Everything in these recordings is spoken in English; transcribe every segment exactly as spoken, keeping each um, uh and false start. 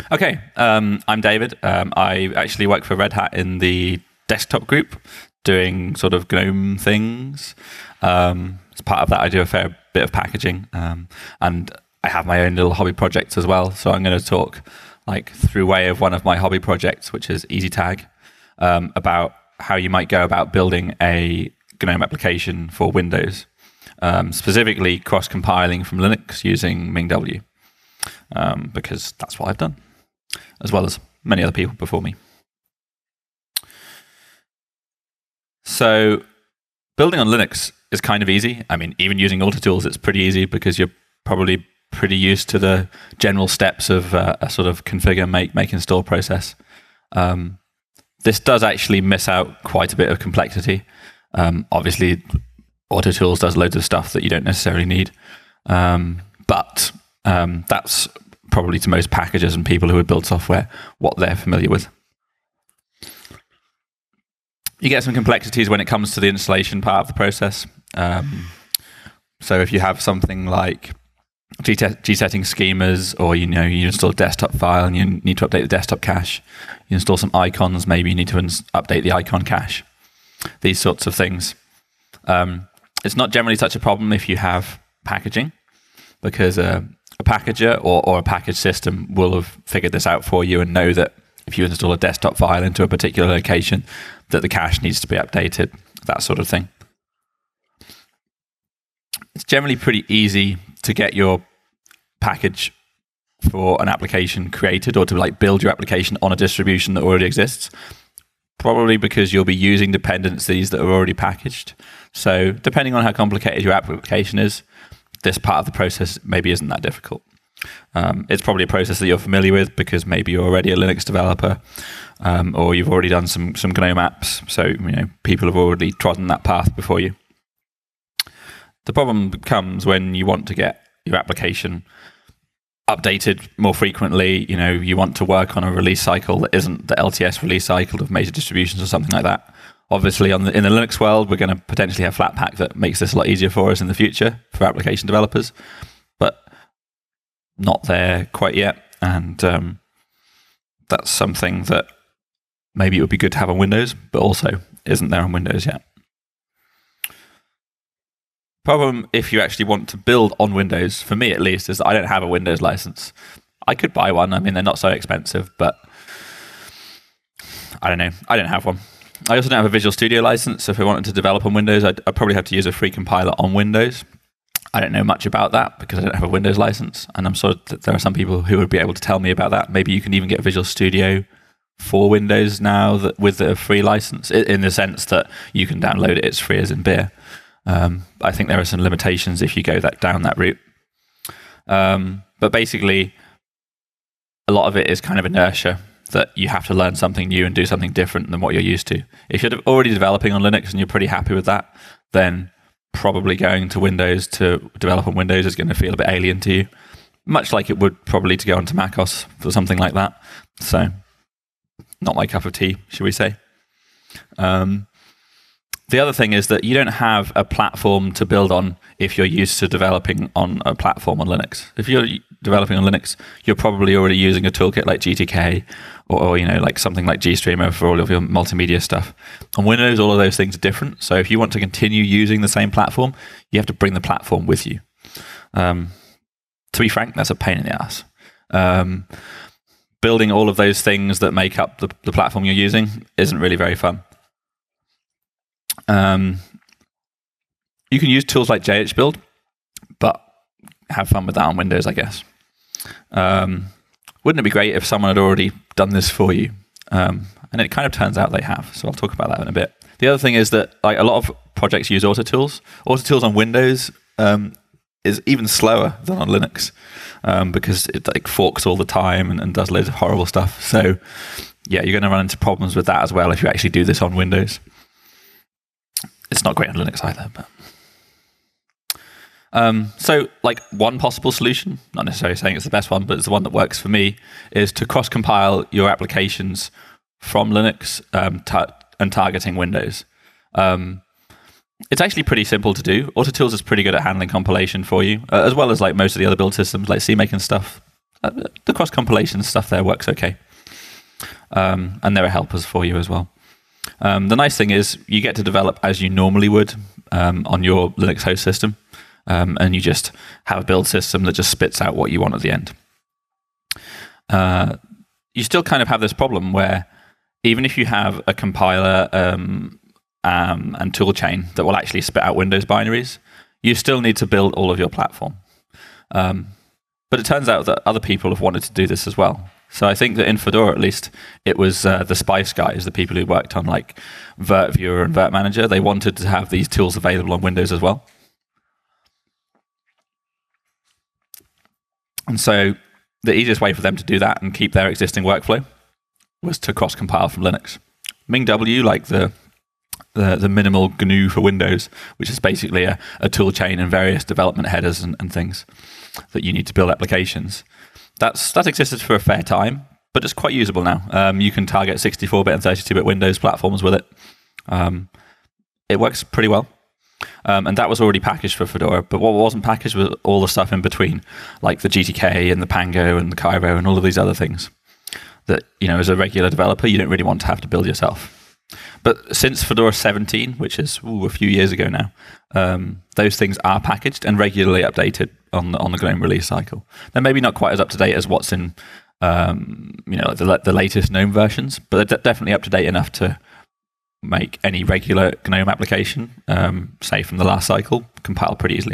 Okay, um, I'm David. Um, I actually work for Red Hat in the desktop group, doing sort of GNOME things. Um, as part of that, I do a fair bit of packaging, um, and I have my own little hobby projects as well. So I'm going to talk, like, through way of one of my hobby projects, which is EasyTag, um, about how you might go about building a GNOME application for Windows, um, specifically cross-compiling from Linux using MingW, um, because that's what I've done, as well as many other people before me. So building on Linux is kind of easy. I mean, even using Autotools, it's pretty easy because you're probably pretty used to the general steps of uh, a sort of configure, make, make, install process. Um, this does actually miss out quite a bit of complexity. Um, obviously, Autotools does loads of stuff that you don't necessarily need. Um, but um, that's probably to most packagers and people who would build software what they're familiar with. You get some complexities when it comes to the installation part of the process. Um, so if you have something like G-setting schemas, or you know you install a desktop file and you need to update the desktop cache, you install some icons, maybe you need to ins- update the icon cache, these sorts of things. Um, it's not generally such a problem if you have packaging, because uh, a packager or, or a package system will have figured this out for you and know that if you install a desktop file into a particular location, that the cache needs to be updated, that sort of thing. It's generally pretty easy to get your package for an application created, or to like build your application on a distribution that already exists, probably because you'll be using dependencies that are already packaged. So depending on how complicated your application is, this part of the process maybe isn't that difficult. Um, it's probably a process that you're familiar with because maybe you're already a Linux developer, um, or you've already done some some GNOME apps. So you know people have already trodden that path before you. The problem comes when you want to get your application updated more frequently. You know, you want to work on a release cycle that isn't the L T S release cycle of major distributions or something like that. Obviously, on the, in the Linux world, we're going to potentially have Flatpak that makes this a lot easier for us in the future for application developers, but not there quite yet. And um, that's something that maybe it would be good to have on Windows, but also isn't there on Windows yet. Problem if you actually want to build on Windows, for me at least, is that I don't have a Windows license. I could buy one. I mean, they're not so expensive, but I don't know. I don't have one. I also don't have a Visual Studio license, so if I wanted to develop on Windows, I'd, I'd probably have to use a free compiler on Windows. I don't know much about that because I don't have a Windows license, and I'm sure that there are some people who would be able to tell me about that. Maybe you can even get Visual Studio for Windows now that with a free license, in the sense that you can download it, it's free as in beer. Um, I think there are some limitations if you go that down that route. Um, but basically, a lot of it is kind of inertia, that you have to learn something new and do something different than what you're used to. If you're already developing on Linux and you're pretty happy with that, then probably going to Windows to develop on Windows is going to feel a bit alien to you, much like it would probably to go onto macOS for something like that. So, not my cup of tea, should we say. Um, The other thing is that you don't have a platform to build on if you're used to developing on a platform on Linux. If you're developing on Linux, you're probably already using a toolkit like G T K or, or you know, like something like GStreamer for all of your multimedia stuff. On Windows, all of those things are different. So if you want to continue using the same platform, you have to bring the platform with you. Um, to be frank, that's a pain in the ass. Um, building all of those things that make up the, the platform you're using isn't really very fun. Um, you can use tools like J H Build, but have fun with that on Windows, I guess. Um, wouldn't it be great if someone had already done this for you? Um, and it kind of turns out they have, so I'll talk about that in a bit. The other thing is that like a lot of projects use Autotools. Autotools on Windows um, is even slower than on Linux um, because it like forks all the time and, and does loads of horrible stuff. So yeah, you're going to run into problems with that as well if you actually do this on Windows. It's not great on Linux either. But um, so, like one possible solution, not necessarily saying it's the best one, but it's the one that works for me, is to cross-compile your applications from Linux um, ta- and targeting Windows. Um, it's actually pretty simple to do. Autotools is pretty good at handling compilation for you, uh, as well as like most of the other build systems, like CMake and stuff. uh, the cross compilation stuff there works okay, um, and there are helpers for you as well. Um, the nice thing is you get to develop as you normally would um, on your Linux host system, um, and you just have a build system that just spits out what you want at the end. Uh, you still kind of have this problem where even if you have a compiler um, um, and toolchain that will actually spit out Windows binaries, you still need to build all of your platform. Um, but it turns out that other people have wanted to do this as well. So I think that in Fedora, at least, it was uh, the Spice guys, the people who worked on like VirtViewer and VirtManager. They wanted to have these tools available on Windows as well. And so the easiest way for them to do that and keep their existing workflow was to cross-compile from Linux. MingW, like the the, the minimal G N U for Windows, which is basically a, a tool chain and various development headers and, and things that you need to build applications. That's that existed for a fair time, but it's quite usable now. Um, you can target sixty-four bit and thirty-two bit Windows platforms with it. Um, it works pretty well. Um, and that was already packaged for Fedora, but what wasn't packaged was all the stuff in between, like the G T K and the Pango and the Cairo and all of these other things that, you know, as a regular developer, you don't really want to have to build yourself. But since Fedora seventeen, which is ooh, a few years ago now, um, those things are packaged and regularly updated on the, on the GNOME release cycle. They're maybe not quite as up to date as what's in, um, you know, the, the latest GNOME versions, but they're definitely up to date enough to make any regular GNOME application, um, say from the last cycle, compile pretty easily.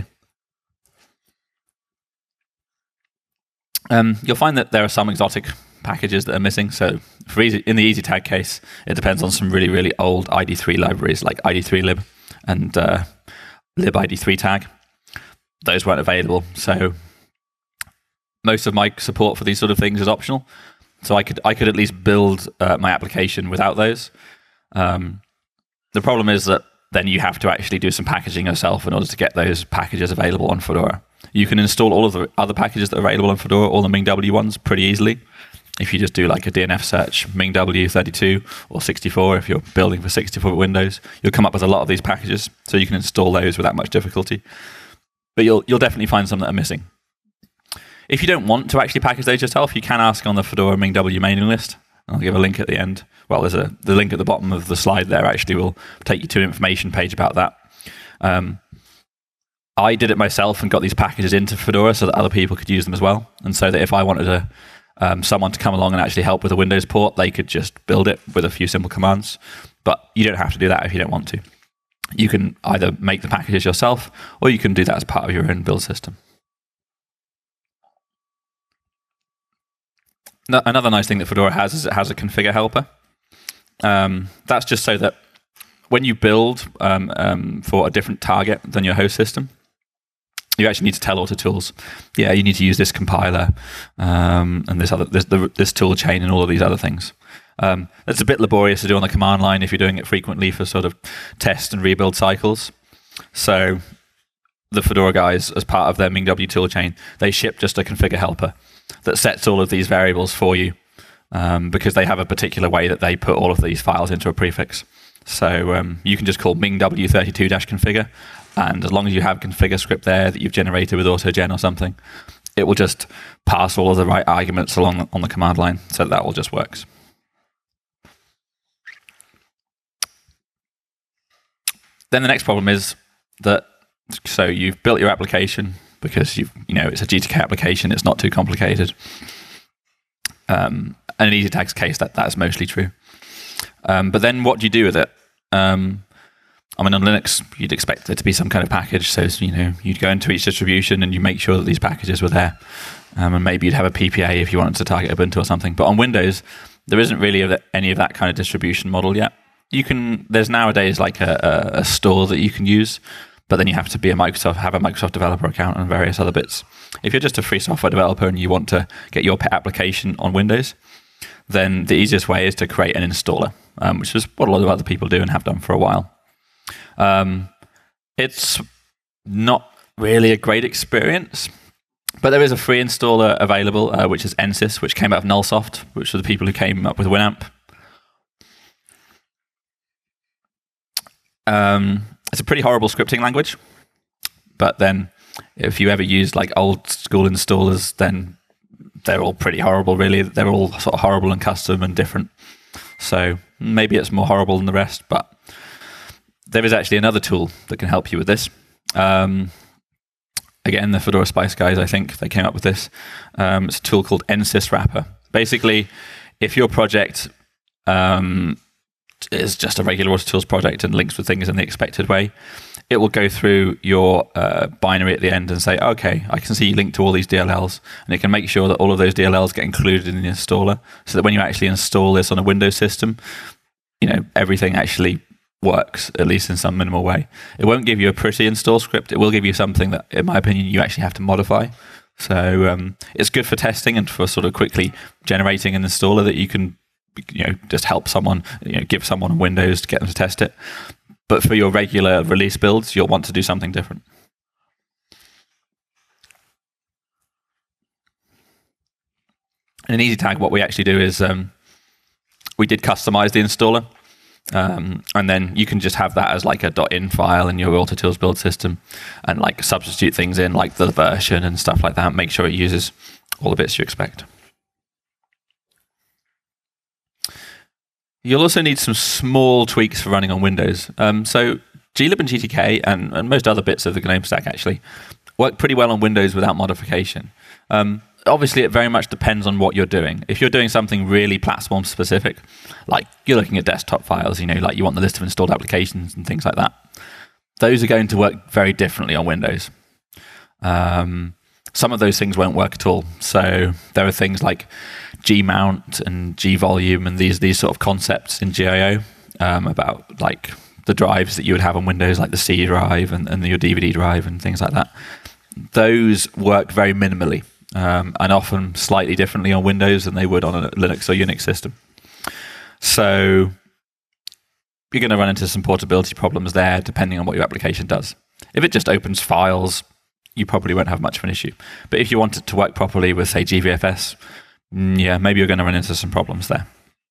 Um, you'll find that there are some exotic packages that are missing. So for easy, in the EasyTag case, it depends on some really, really old I D three libraries like I D three lib and uh, libid three tag. Those weren't available. So most of my support for these sort of things is optional. So I could I could at least build uh, my application without those. Um, the problem is that then you have to actually do some packaging yourself in order to get those packages available on Fedora. You can install all of the other packages that are available on Fedora, all the MingW ones, pretty easily. If you just do like a D N F search, MingW thirty-two or sixty-four, if you're building for sixty-four bit Windows, you'll come up with a lot of these packages, so you can install those without much difficulty. But you'll you'll definitely find some that are missing. If you don't want to actually package those yourself, you can ask on the Fedora MingW mailing list. I'll give a link at the end. Well, there's a the link at the bottom of the slide there actually will take you to an information page about that. Um, I did it myself and got these packages into Fedora so that other people could use them as well. And so that if I wanted a, um, someone to come along and actually help with a Windows port, they could just build it with a few simple commands. But you don't have to do that if you don't want to. You can either make the packages yourself or you can do that as part of your own build system. Another nice thing that Fedora has is it has a configure helper. Um, that's just so that when you build um, um, for a different target than your host system, you actually need to tell AutoTools, yeah, you need to use this compiler um, and this other this, the, this tool chain and all of these other things. Um, it's a bit laborious to do on the command line if you're doing it frequently for sort of test and rebuild cycles. So the Fedora guys, as part of their MingW toolchain, they ship just a configure helper that sets all of these variables for you um, because they have a particular way that they put all of these files into a prefix. So um, you can just call MingW thirty-two configure, and as long as you have configure script there that you've generated with AutoGen or something, it will just pass all of the right arguments along on the command line, so that all just works. Then the next problem is that, so you've built your application because you've, you know, it's a G T K application, it's not too complicated. Um, and in EasyTag's case, that, that is mostly true. Um, but then what do you do with it? Um, I mean, on Linux, you'd expect there to be some kind of package. So, you know, you'd go into each distribution and you make sure that these packages were there. Um, and maybe you'd have a P P A if you wanted to target Ubuntu or something. But on Windows, there isn't really any of that kind of distribution model yet. You can, there's nowadays like a, a, a store that you can use, but then you have to be a Microsoft, have a Microsoft developer account and various other bits. If you're just a free software developer and you want to get your pet application on Windows, then the easiest way is to create an installer, um, which is what a lot of other people do and have done for a while. Um, it's not really a great experience, but there is a free installer available, uh, which is Nsys, which came out of Nullsoft, which are the people who came up with Winamp. Um, it's a pretty horrible scripting language, but then if you ever used like old school installers, then they're all pretty horrible, really. They're all sort of horrible and custom and different. So maybe it's more horrible than the rest, but there is actually another tool that can help you with this. Um, again, the Fedora Spice guys, I think they came up with this. Um, it's a tool called nsyswrapper. Basically, if your project um, is just a regular AutoTools project and links with things in the expected way, it will go through your uh, binary at the end and say, okay, I can see you linked to all these D L Ls, and it can make sure that all of those D L Ls get included in the installer, so that when you actually install this on a Windows system, you know, everything actually works, at least in some minimal way. It won't give you a pretty install script. It will give you something that, in my opinion, you actually have to modify. So um, it's good for testing and for sort of quickly generating an installer that you can, you know, just help someone, you know, give someone on Windows to get them to test it. But for your regular release builds, you'll want to do something different. In EasyTag, what we actually do is um, we did customize the installer. Um, and then you can just have that as like a .in file in your AutoTools build system and like substitute things in, like the version and stuff like that. Make sure it uses all the bits you expect. You'll also need some small tweaks for running on Windows. Um, so glib and G T K and, and most other bits of the GNOME stack actually work pretty well on Windows without modification. Um, obviously, it very much depends on what you're doing. If you're doing something really platform specific, like you're looking at desktop files, you know, like you want the list of installed applications and things like that, those are going to work very differently on Windows. Um, some of those things won't work at all. So there are things like Gmount and Gvolume and these these sort of concepts in G I O um, about like the drives that you would have on Windows, like the C drive and, and your D V D drive and things like that. Those work very minimally. Um, and often slightly differently on Windows than they would on a Linux or Unix system. So you're going to run into some portability problems there, depending on what your application does. If it just opens files, you probably won't have much of an issue. But if you want it to work properly with, say, G V F S, yeah, maybe you're going to run into some problems there.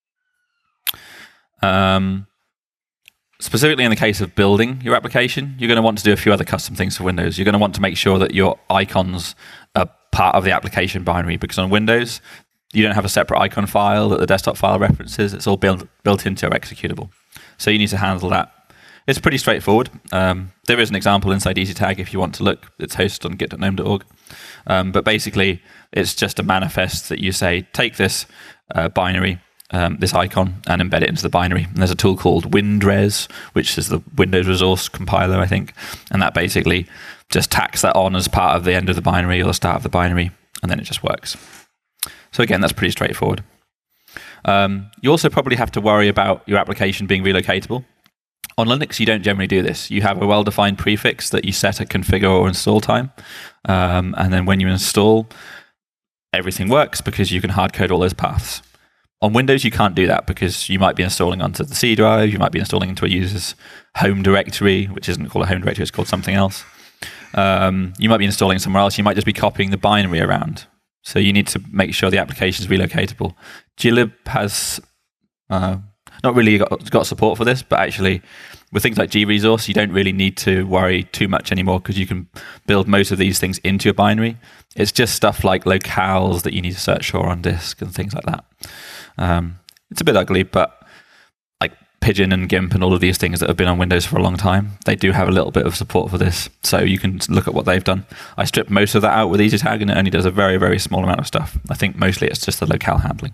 Um, specifically in the case of building your application, you're going to want to do a few other custom things for Windows. You're going to want to make sure that your icons are part of the application binary, because on Windows, you don't have a separate icon file that the desktop file references. It's all built built into your executable. So you need to handle that. It's pretty straightforward. Um, there is an example inside EasyTag if you want to look. It's hosted on git dot gnome dot org. Um, but basically, it's just a manifest that you say, take this uh, binary, um, this icon, and embed it into the binary. And there's a tool called WinRes, which is the Windows resource compiler, I think. And that basically just tacks that on as part of the end of the binary or the start of the binary, and then it just works. So again, that's pretty straightforward. Um, you also probably have to worry about your application being relocatable. On Linux, you don't generally do this. You have a well-defined prefix that you set at configure or install time. Um, and then when you install, everything works because you can hard-code all those paths. On Windows, you can't do that because you might be installing onto the C drive, you might be installing into a user's home directory, which isn't called a home directory, it's called something else. Um, you might be installing somewhere else. You might just be copying the binary around. So you need to make sure the application is relocatable. glib has uh, not really got, got support for this, but actually with things like gResource, you don't really need to worry too much anymore because you can build most of these things into your binary. It's just stuff like locales that you need to search for on disk and things like that. Um, it's a bit ugly, but Pidgin and GIMP and all of these things that have been on Windows for a long time, they do have a little bit of support for this. So you can look at what they've done. I stripped most of that out with EasyTag, and it only does a very, very small amount of stuff. I think mostly it's just the locale handling.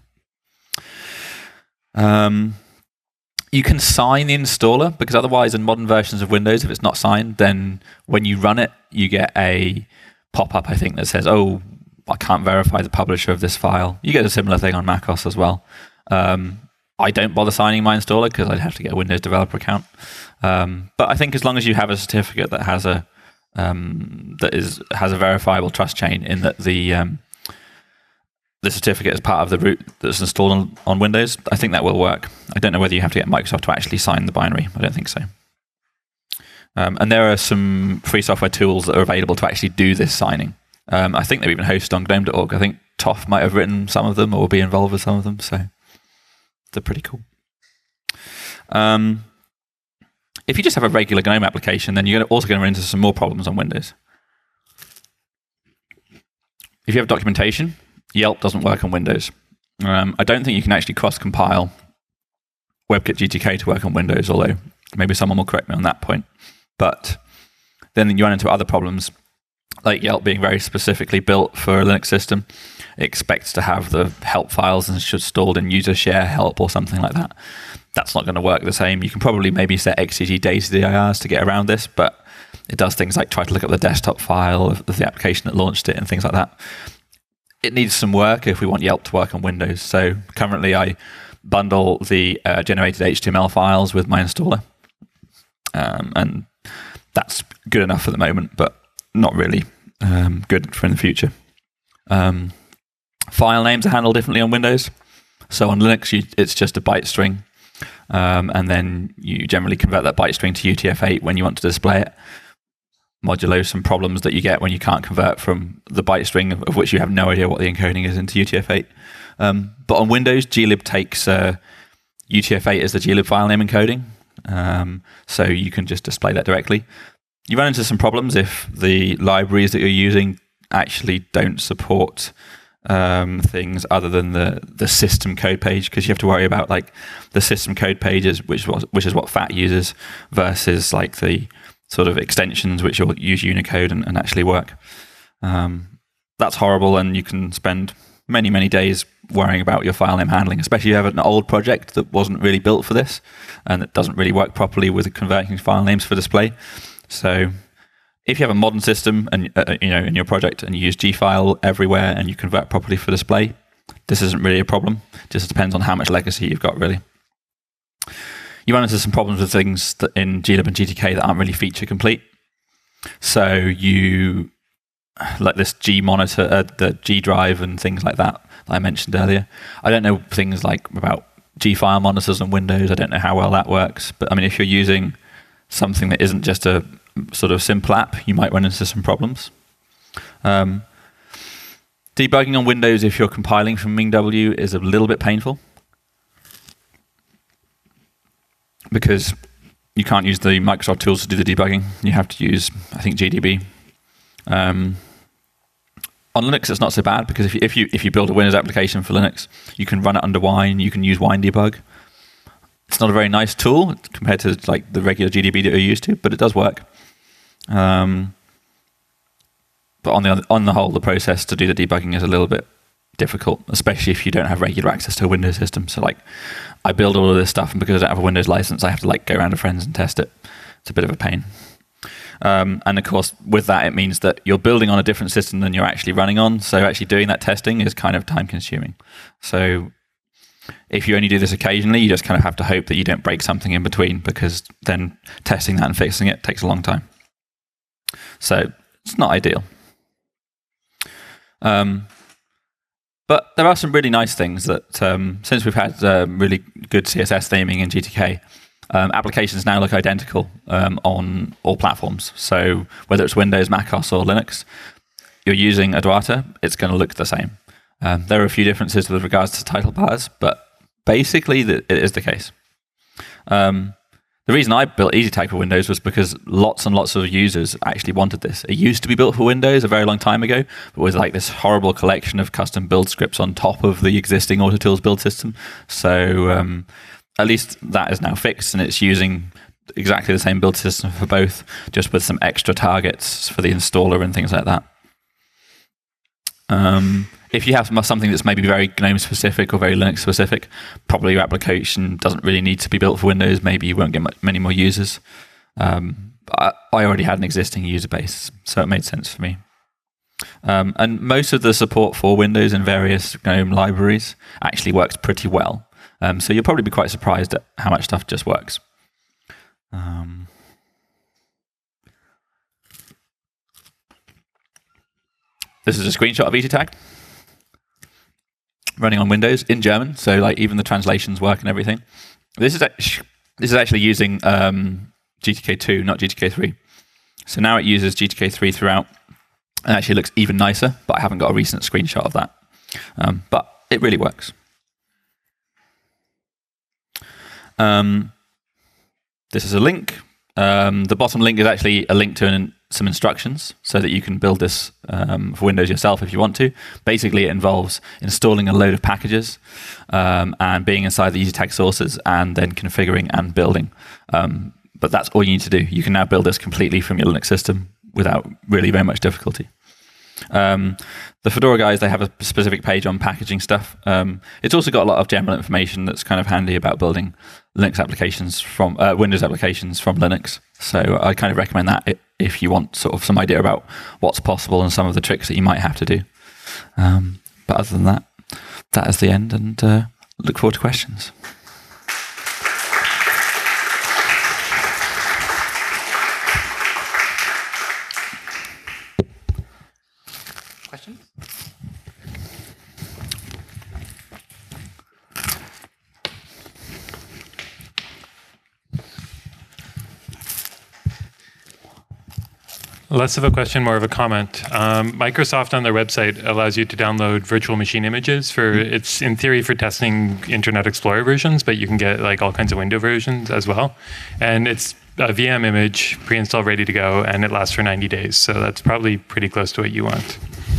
Um, you can sign the installer, because otherwise in modern versions of Windows, if it's not signed, then when you run it, you get a pop-up, I think, that says, oh, I can't verify the publisher of this file. You get a similar thing on macOS as well. Um, I don't bother signing my installer because I'd have to get a Windows developer account. Um, but I think as long as you have a certificate that has a um, that is has a verifiable trust chain in that the um, the certificate is part of the root that's installed on, on Windows, I think that will work. I don't know whether you have to get Microsoft to actually sign the binary. I don't think so. Um, and there are some free software tools that are available to actually do this signing. Um, I think they're even hosted on gnome dot org. I think Toph might have written some of them or will be involved with some of them. So they're pretty cool. Um, if you just have a regular GNOME application, then you're also going to run into some more problems on Windows. If you have documentation, Yelp doesn't work on Windows. Um, I don't think you can actually cross-compile WebKit G T K to work on Windows, although maybe someone will correct me on that point. But then you run into other problems, like Yelp being very specifically built for a Linux system. It expects to have the help files installed in user share help or something like that. That's not going to work the same. You can probably maybe set X C G data D I Rs to get around this, but it does things like try to look up the desktop file of the application that launched it and things like that. It needs some work if we want Yelp to work on Windows. So currently I bundle the uh, generated H T M L files with my installer. Um, and that's good enough for the moment, but not really um, good for in the future. Um, file names are handled differently on Windows. So on Linux, you, it's just a byte string. Um, and then you generally convert that byte string to U T F eight when you want to display it. Modulo some problems that you get when you can't convert from the byte string of, of which you have no idea what the encoding is into U T F eight. Um, but on Windows, glib takes uh, U T F eight as the glib file name encoding. Um, so you can just display that directly. You run into some problems if the libraries that you're using actually don't support um, things other than the, the system code page, because you have to worry about like the system code pages, which was, which is what F A T uses, versus like the sort of extensions which will use Unicode and, and actually work. Um, that's horrible, and you can spend many, many days worrying about your file name handling, especially if you have an old project that wasn't really built for this and that doesn't really work properly with converting file names for display. So if you have a modern system and uh, you know in your project and you use Gfile everywhere and you convert properly for display, this isn't really a problem. It just depends on how much legacy you've got, really. You run into some problems with things that in glib and G T K that aren't really feature complete. So you, like this G monitor, uh, the G drive and things like that that I mentioned earlier. I don't know things like about G file monitors on Windows. I don't know how well that works. But I mean, if you're using something that isn't just a sort of simple app, you might run into some problems. Um, debugging on Windows if you're compiling from MingW is a little bit painful, because you can't use the Microsoft tools to do the debugging. You have to use, I think, G D B. Um, on Linux, it's not so bad, because if you, if you if you build a Windows application for Linux, you can run it under Wine. You can use Wine debug. It's not a very nice tool compared to like the regular G D B that you're used to, but it does work. Um, but on the on the whole, the process to do the debugging is a little bit difficult, especially if you don't have regular access to a Windows system. So like, I build all of this stuff, and because I don't have a Windows license, I have to like go around to friends and test it. It's a bit of a pain. Um, and of course, with that, it means that you're building on a different system than you're actually running on. So actually doing that testing is kind of time consuming. So if you only do this occasionally, you just kind of have to hope that you don't break something in between, because then testing that and fixing it takes a long time. So it's not ideal. Um, But there are some really nice things that, um, since we've had um, really good C S S theming in G T K, um, applications now look identical um, on all platforms. So whether it's Windows, macOS, or Linux, you're using Adwaita, it's going to look the same. Um, there are a few differences with regards to title bars, but basically the, it is the case. Um, the reason I built EasyTag for Windows was because lots and lots of users actually wanted this. It used to be built for Windows a very long time ago, but with like this horrible collection of custom build scripts on top of the existing AutoTools build system. So um, at least that is now fixed, and it's using exactly the same build system for both, just with some extra targets for the installer and things like that. Um, if you have something that's maybe very GNOME specific or very Linux specific, probably your application doesn't really need to be built for Windows. Maybe you won't get much, many more users. Um, I, I already had an existing user base, so it made sense for me. Um, and most of the support for Windows and various GNOME libraries actually works pretty well. Um, so you'll probably be quite surprised at how much stuff just works. Um, This is a screenshot of EasyTag running on Windows in German, so like even the translations work and everything. This is actually, this is actually using um, G T K two, not G T K three. So now it uses G T K three throughout, and actually looks even nicer. But I haven't got a recent screenshot of that. Um, but it really works. Um, this is a link. Um, the bottom link is actually a link to an some instructions so that you can build this um, for Windows yourself if you want to. Basically, it involves installing a load of packages um, and being inside the EasyTag sources and then configuring and building. Um, but that's all you need to do. You can now build this completely from your Linux system without really very much difficulty. Um, the Fedora guys, they have a specific page on packaging stuff. Um, it's also got a lot of general information that's kind of handy about building Linux applications from uh, Windows applications from Linux. So I kind of recommend that if you want sort of some idea about what's possible and some of the tricks that you might have to do. Um, but other than that, that is the end, and uh, look forward to questions. Questions? Less of a question, more of a comment. Um, Microsoft on their website allows you to download virtual machine images for, it's in theory for testing Internet Explorer versions, but you can get like all kinds of window versions as well. And it's a V M image, pre-installed, ready to go, and it lasts for ninety days. So that's probably pretty close to what you want.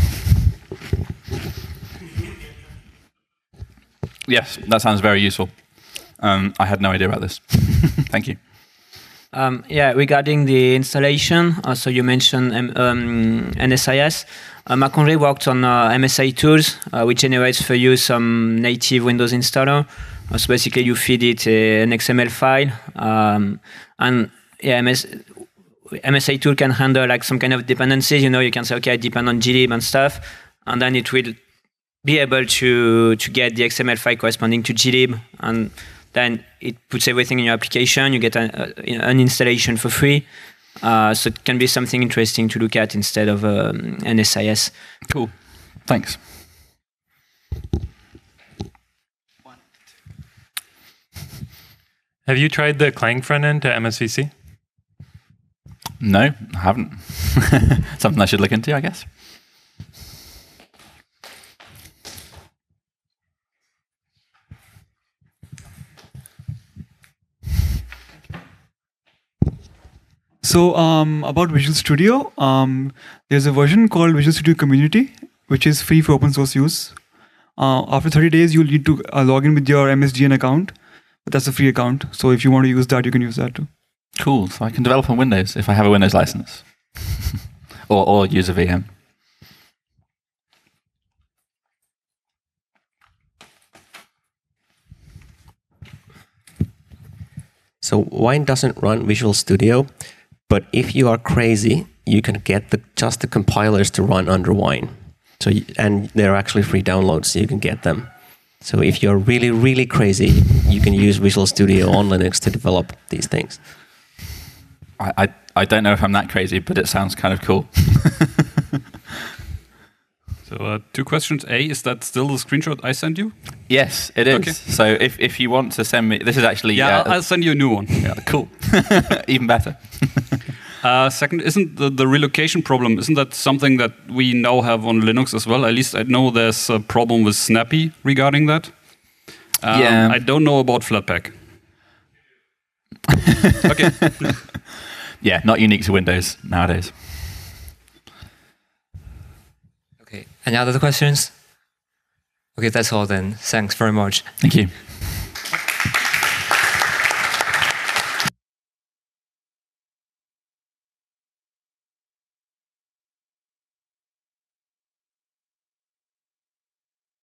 Yes, that sounds very useful. Um, I had no idea about this. Thank you. Um, yeah, regarding the installation, uh, so you mentioned um, um, N S I S. Uh, Marc-André worked on uh, M S I Tools, uh, which generates for you some native Windows installer. Uh, so basically, you feed it a, an X M L file, um, and yeah, M S, M S I Tool can handle like some kind of dependencies. You know, you can say, okay, I depend on glib and stuff, and then it will be able to to get the X M L file corresponding to glib, and then it puts everything in your application. You get an, uh, an installation for free. Uh, so it can be something interesting to look at instead of um, N S I S. Cool. Thanks. Have you tried the Clang front end to M S V C? No, I haven't. Something I should look into, I guess. So um, about Visual Studio, um, there's a version called Visual Studio Community, which is free for open source use. Uh, after thirty days, you'll need to uh, log in with your M S D N account, but that's a free account. So if you want to use that, you can use that too. Cool. So I can develop on Windows if I have a Windows license, or or use a V M. So Wine doesn't run Visual Studio, but if you are crazy, you can get the, just the compilers to run under Wine. So you, and they're actually free downloads, so you can get them. So if you're really, really crazy, you can use Visual Studio on Linux to develop these things. I, I, I don't know if I'm that crazy, but it sounds kind of cool. So uh, two questions. A, is that still the screenshot I sent you? Yes, it is. Okay. So if, if you want to send me, this is actually... Yeah, uh, I'll send you a new one. Yeah, cool. Even better. uh, second, isn't the, the relocation problem, isn't that something that we now have on Linux as well? At least I know there's a problem with Snappy regarding that. Um, yeah. I don't know about Flatpak. Okay. Yeah, not unique to Windows nowadays. Okay, any other questions? Okay, that's all then. Thanks very much. Thank you.